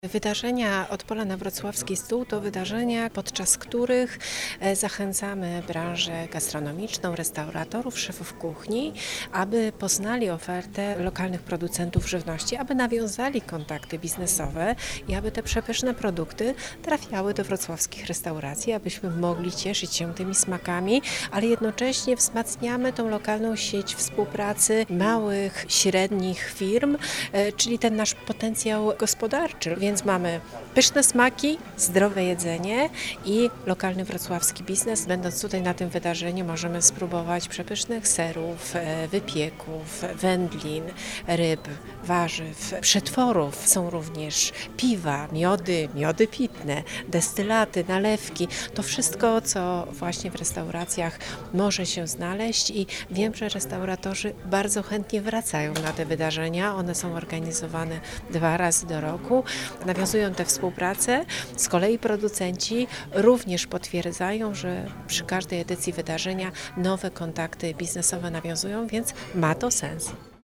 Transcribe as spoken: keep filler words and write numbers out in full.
Wydarzenia od pola na wrocławski stół to wydarzenia, podczas których zachęcamy branżę gastronomiczną, restauratorów, szefów kuchni, aby poznali ofertę lokalnych producentów żywności, aby nawiązali kontakty biznesowe i aby te przepyszne produkty trafiały do wrocławskich restauracji, abyśmy mogli cieszyć się tymi smakami, ale jednocześnie wzmacniamy tą lokalną sieć współpracy małych, średnich firm, czyli ten nasz potencjał gospodarczy. Więc mamy pyszne smaki, zdrowe jedzenie i lokalny wrocławski biznes. Będąc tutaj na tym wydarzeniu możemy spróbować przepysznych serów, wypieków, wędlin, ryb, warzyw, przetworów. Są również piwa, miody, miody pitne, destylaty, nalewki. To wszystko, co właśnie w restauracjach może się znaleźć i wiem, że restauratorzy bardzo chętnie wracają na te wydarzenia. One są organizowane dwa razy do roku. Nawiązują tę współpracę. Z kolei producenci również potwierdzają, że przy każdej edycji wydarzenia nowe kontakty biznesowe nawiązują, więc ma to sens.